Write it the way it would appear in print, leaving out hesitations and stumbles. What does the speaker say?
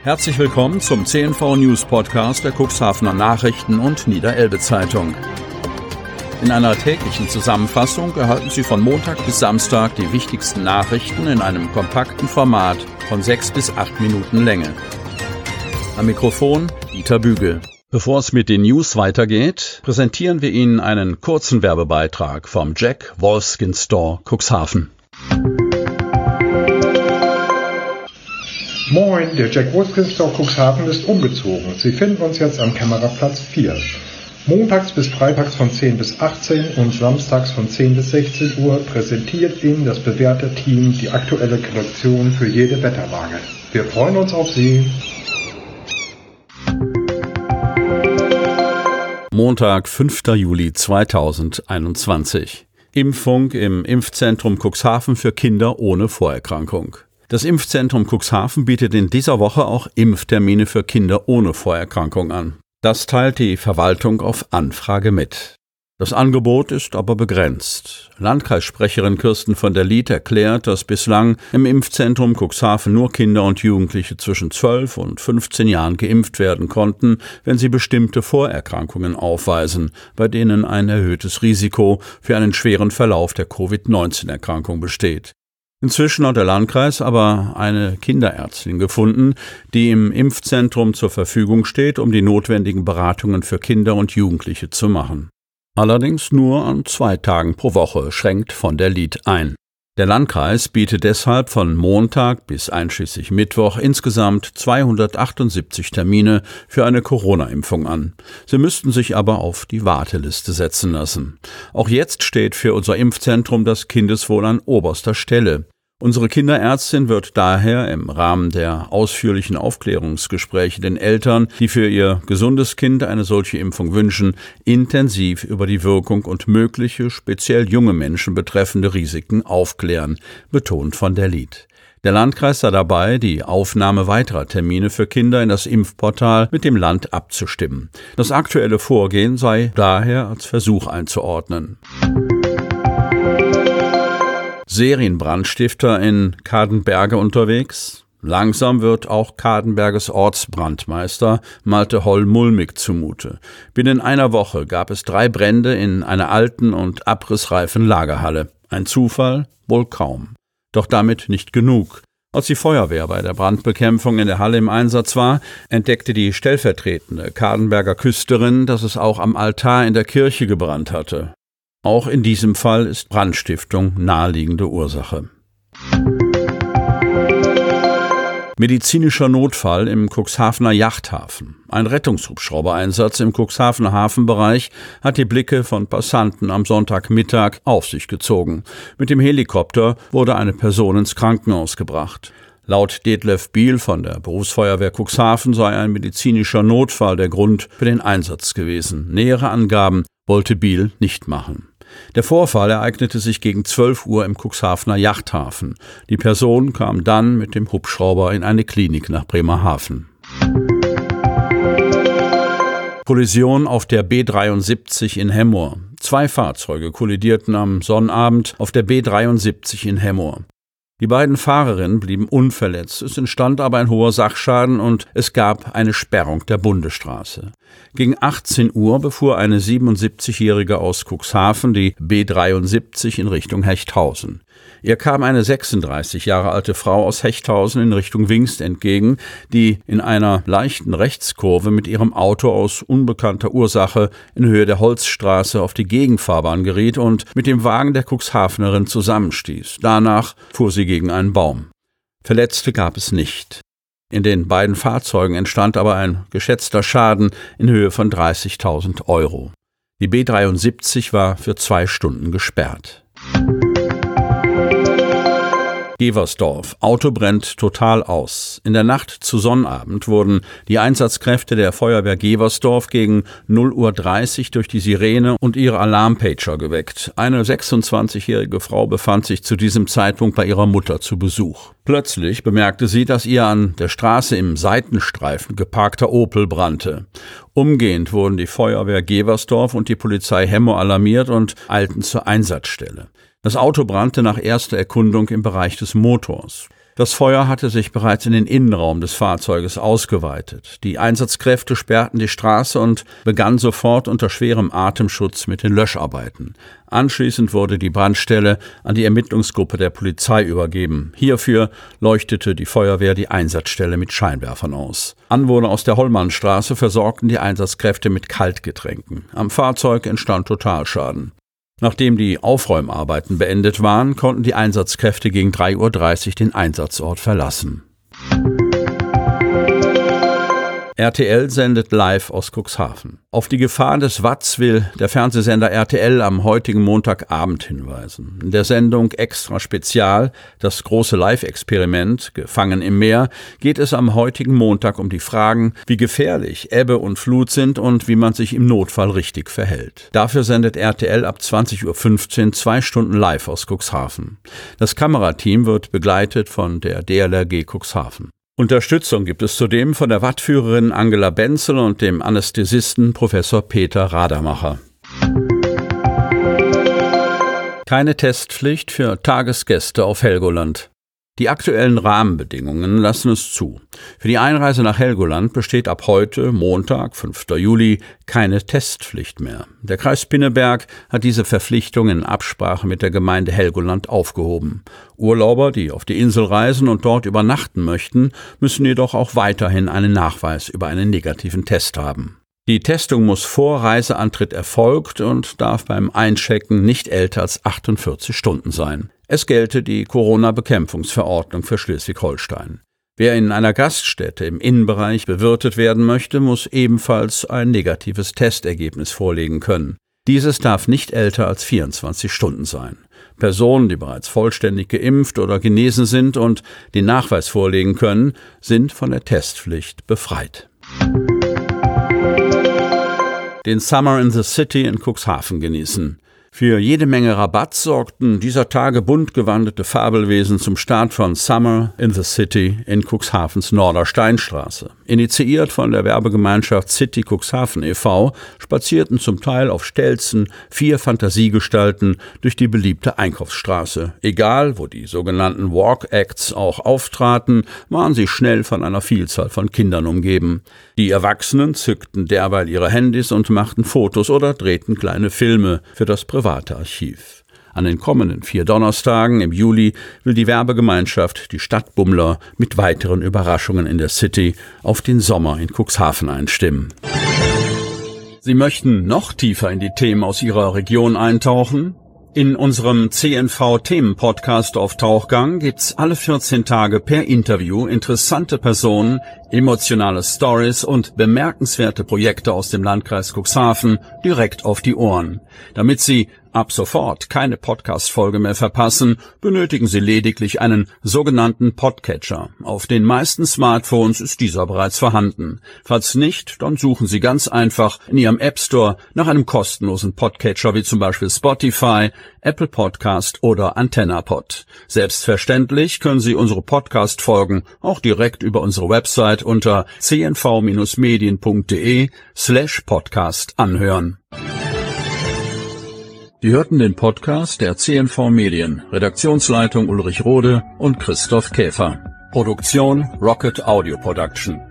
Herzlich willkommen zum CNV News Podcast der Cuxhavener Nachrichten und Niederelbe Zeitung. In einer täglichen Zusammenfassung erhalten Sie von Montag bis Samstag die wichtigsten Nachrichten in einem kompakten Format von 6 bis 8 Minuten Länge. Am Mikrofon Dieter Bügel. Bevor es mit den News weitergeht, präsentieren wir Ihnen einen kurzen Werbebeitrag vom Jack Wolfskin Store Cuxhaven. Moin, der Jack Wolfskin Store Cuxhaven ist umgezogen. Sie finden uns jetzt am Kämmererplatz 4. Montags bis freitags von 10 bis 18 und samstags von 10 bis 16 Uhr präsentiert Ihnen das bewährte Team die aktuelle Kollektion für jede Wetterlage. Wir freuen uns auf Sie. Montag, 5. Juli 2021. Impfung im Impfzentrum Cuxhaven für Kinder ohne Vorerkrankung. Das Impfzentrum Cuxhaven bietet in dieser Woche auch Impftermine für Kinder ohne Vorerkrankung an. Das teilt die Verwaltung auf Anfrage mit. Das Angebot ist aber begrenzt. Landkreissprecherin Kirsten von der Lied erklärt, dass bislang im Impfzentrum Cuxhaven nur Kinder und Jugendliche zwischen 12 und 15 Jahren geimpft werden konnten, wenn sie bestimmte Vorerkrankungen aufweisen, bei denen ein erhöhtes Risiko für einen schweren Verlauf der Covid-19-Erkrankung besteht. Inzwischen hat der Landkreis aber eine Kinderärztin gefunden, die im Impfzentrum zur Verfügung steht, um die notwendigen Beratungen für Kinder und Jugendliche zu machen. Allerdings nur an 2 Tagen pro Woche, schränkt von der Lied ein. Der Landkreis bietet deshalb von Montag bis einschließlich Mittwoch insgesamt 278 Termine für eine Corona-Impfung an. Sie müssten sich aber auf die Warteliste setzen lassen. Auch jetzt steht für unser Impfzentrum das Kindeswohl an oberster Stelle. Unsere Kinderärztin wird daher im Rahmen der ausführlichen Aufklärungsgespräche den Eltern, die für ihr gesundes Kind eine solche Impfung wünschen, intensiv über die Wirkung und mögliche, speziell junge Menschen betreffende Risiken aufklären, betont von der Lied. Der Landkreis sei dabei, die Aufnahme weiterer Termine für Kinder in das Impfportal mit dem Land abzustimmen. Das aktuelle Vorgehen sei daher als Versuch einzuordnen. Serienbrandstifter in Kadenberge unterwegs? Langsam wird auch Kadenberges Ortsbrandmeister Malte Holl mulmig zumute. Binnen einer Woche gab es 3 Brände in einer alten und abrissreifen Lagerhalle. Ein Zufall? Wohl kaum. Doch damit nicht genug. Als die Feuerwehr bei der Brandbekämpfung in der Halle im Einsatz war, entdeckte die stellvertretende Kadenberger Küsterin, dass es auch am Altar in der Kirche gebrannt hatte. Auch in diesem Fall ist Brandstiftung naheliegende Ursache. Medizinischer Notfall im Cuxhavener Yachthafen. Ein Rettungshubschrauber-Einsatz im Cuxhavener Hafenbereich hat die Blicke von Passanten am Sonntagmittag auf sich gezogen. Mit dem Helikopter wurde eine Person ins Krankenhaus gebracht. Laut Detlef Biel von der Berufsfeuerwehr Cuxhaven sei ein medizinischer Notfall der Grund für den Einsatz gewesen. Nähere Angaben wollte Biel nicht machen. Der Vorfall ereignete sich gegen 12 Uhr im Cuxhavener Yachthafen. Die Person kam dann mit dem Hubschrauber in eine Klinik nach Bremerhaven. Kollision auf der B73 in Hemmoor. 2 Fahrzeuge kollidierten am Sonnabend auf der B73 in Hemmoor. Die beiden Fahrerinnen blieben unverletzt, es entstand aber ein hoher Sachschaden und es gab eine Sperrung der Bundesstraße. Gegen 18 Uhr befuhr eine 77-Jährige aus Cuxhaven die B73 in Richtung Hechthausen. Ihr kam eine 36 Jahre alte Frau aus Hechthausen in Richtung Wingst entgegen, die in einer leichten Rechtskurve mit ihrem Auto aus unbekannter Ursache in Höhe der Holzstraße auf die Gegenfahrbahn geriet und mit dem Wagen der Cuxhavenerin zusammenstieß. Danach fuhr sie gegen einen Baum. Verletzte gab es nicht. In den beiden Fahrzeugen entstand aber ein geschätzter Schaden in Höhe von 30.000 €. Die B73 war für 2 Stunden gesperrt. Geversdorf. Auto brennt total aus. In der Nacht zu Sonnabend wurden die Einsatzkräfte der Feuerwehr Geversdorf gegen 0:30 Uhr durch die Sirene und ihre Alarmpager geweckt. Eine 26-jährige Frau befand sich zu diesem Zeitpunkt bei ihrer Mutter zu Besuch. Plötzlich bemerkte sie, dass ihr an der Straße im Seitenstreifen geparkter Opel brannte. Umgehend wurden die Feuerwehr Geversdorf und die Polizei Hemmoor alarmiert und eilten zur Einsatzstelle. Das Auto brannte nach erster Erkundung im Bereich des Motors. Das Feuer hatte sich bereits in den Innenraum des Fahrzeuges ausgeweitet. Die Einsatzkräfte sperrten die Straße und begannen sofort unter schwerem Atemschutz mit den Löscharbeiten. Anschließend wurde die Brandstelle an die Ermittlungsgruppe der Polizei übergeben. Hierfür leuchtete die Feuerwehr die Einsatzstelle mit Scheinwerfern aus. Anwohner aus der Hollmannstraße versorgten die Einsatzkräfte mit Kaltgetränken. Am Fahrzeug entstand Totalschaden. Nachdem die Aufräumarbeiten beendet waren, konnten die Einsatzkräfte gegen 3:30 Uhr den Einsatzort verlassen. RTL sendet live aus Cuxhaven. Auf die Gefahr des Watts will der Fernsehsender RTL am heutigen Montagabend hinweisen. In der Sendung Extra Spezial, das große Live-Experiment Gefangen im Meer, geht es am heutigen Montag um die Fragen, wie gefährlich Ebbe und Flut sind und wie man sich im Notfall richtig verhält. Dafür sendet RTL ab 20:15 Uhr 2 Stunden live aus Cuxhaven. Das Kamerateam wird begleitet von der DLRG Cuxhaven. Unterstützung gibt es zudem von der Wattführerin Angela Benzel und dem Anästhesisten Professor Peter Radermacher. Keine Testpflicht für Tagesgäste auf Helgoland. Die aktuellen Rahmenbedingungen lassen es zu. Für die Einreise nach Helgoland besteht ab heute, Montag, 5. Juli, keine Testpflicht mehr. Der Kreis Pinneberg hat diese Verpflichtung in Absprache mit der Gemeinde Helgoland aufgehoben. Urlauber, die auf die Insel reisen und dort übernachten möchten, müssen jedoch auch weiterhin einen Nachweis über einen negativen Test haben. Die Testung muss vor Reiseantritt erfolgt und darf beim Einchecken nicht älter als 48 Stunden sein. Es gelte die Corona-Bekämpfungsverordnung für Schleswig-Holstein. Wer in einer Gaststätte im Innenbereich bewirtet werden möchte, muss ebenfalls ein negatives Testergebnis vorlegen können. Dieses darf nicht älter als 24 Stunden sein. Personen, die bereits vollständig geimpft oder genesen sind und den Nachweis vorlegen können, sind von der Testpflicht befreit. Den Summer in the City in Cuxhaven genießen. Für jede Menge Rabatt sorgten dieser Tage bunt gewandete Fabelwesen zum Start von Summer in the City in Cuxhavens Nordersteinstraße. Initiiert von der Werbegemeinschaft City Cuxhaven e.V. spazierten zum Teil auf Stelzen 4 Fantasiegestalten durch die beliebte Einkaufsstraße. Egal, wo die sogenannten Walk-Acts auch auftraten, waren sie schnell von einer Vielzahl von Kindern umgeben. Die Erwachsenen zückten derweil ihre Handys und machten Fotos oder drehten kleine Filme für das private Archiv. An den kommenden 4 Donnerstagen im Juli will die Werbegemeinschaft die Stadtbummler mit weiteren Überraschungen in der City auf den Sommer in Cuxhaven einstimmen. Sie möchten noch tiefer in die Themen aus Ihrer Region eintauchen? In unserem CNV-Themen-Podcast auf Tauchgang gibt's alle 14 Tage per Interview interessante Personen, emotionale Stories und bemerkenswerte Projekte aus dem Landkreis Cuxhaven direkt auf die Ohren. Damit Sie ab sofort keine Podcast-Folge mehr verpassen, benötigen Sie lediglich einen sogenannten Podcatcher. Auf den meisten Smartphones ist dieser bereits vorhanden. Falls nicht, dann suchen Sie ganz einfach in Ihrem App Store nach einem kostenlosen Podcatcher wie zum Beispiel Spotify, Apple Podcast oder AntennaPod. Selbstverständlich können Sie unsere Podcast-Folgen auch direkt über unsere Website unter cnv-medien.de/podcast anhören. Sie hörten den Podcast der CNV Medien, Redaktionsleitung Ulrich Rode und Christoph Käfer. Produktion Rocket Audio Production.